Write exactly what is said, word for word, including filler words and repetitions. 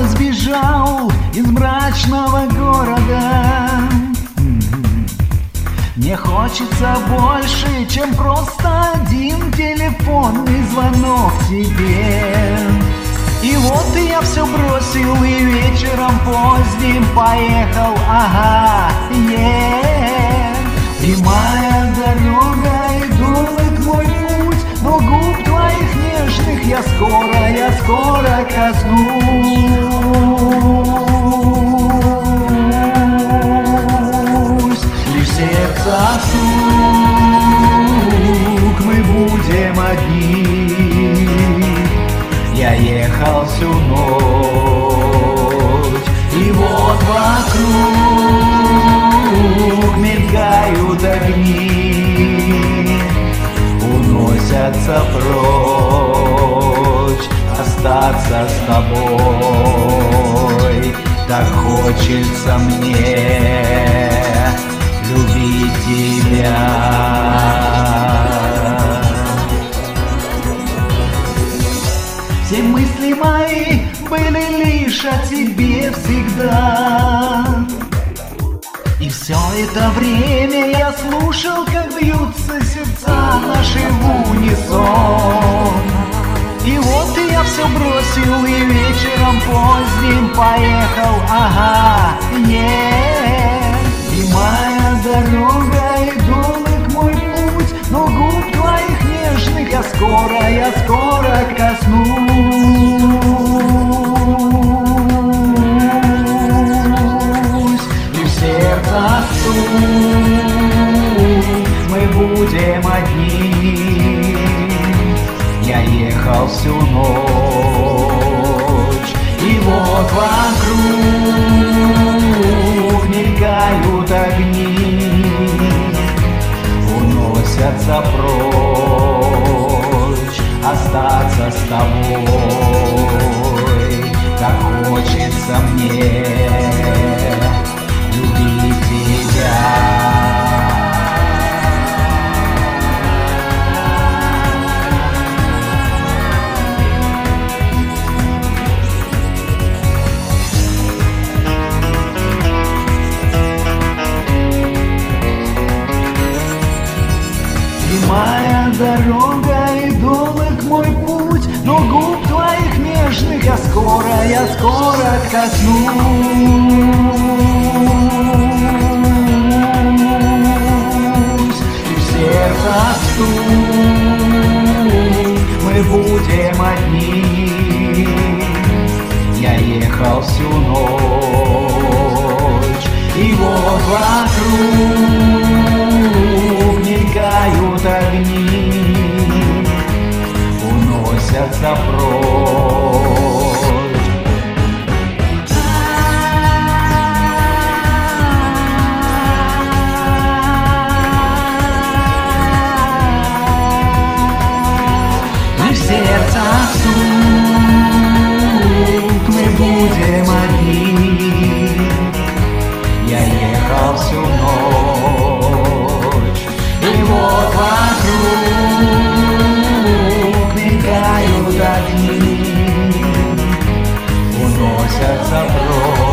сбежал из мрачного города. Мне хочется больше, чем просто один телефонный звонок тебе. И вот я все бросил и вечером поздним поехал, ага, е. Прямая дорога и долг мой путь, но губ твоих нежных я скоро, я скоро коснусь. Лишь сердце стук, мы будем одни. Я ехал всю ночь, и вот вокруг мелькают огни, уносятся прочь, остаться с тобой. Так хочется мне любить тебя. Все мысли мои были лишь о тебе всегда. И все это время я слушал, как бьются сердца наши в унисон. И вот я все бросил и вечером поздним поехал, ага, е. Прямая дорога и долг мой путь, но губ твоих нежных я скоро, я скоро коснусь. Лишь сердце стук, мы будем одни. Я ехал всю ночь, и вот вокруг мелькают огни, уносятся прочь, остаться с тобой. Так хочется мне любить тебя. Прямая дорога и долг мой путь, но губ твоих нежных я скоро, я скоро коснусь. И в сердце стук, мы будем одни. Я ехал всю ночь, и вот вокруг мелькают огни, уносятся прочь. И в сердце стук, мы будем одни. Я ехал всю ночь, и вот вокруг мелькают огни, уносятся прочь.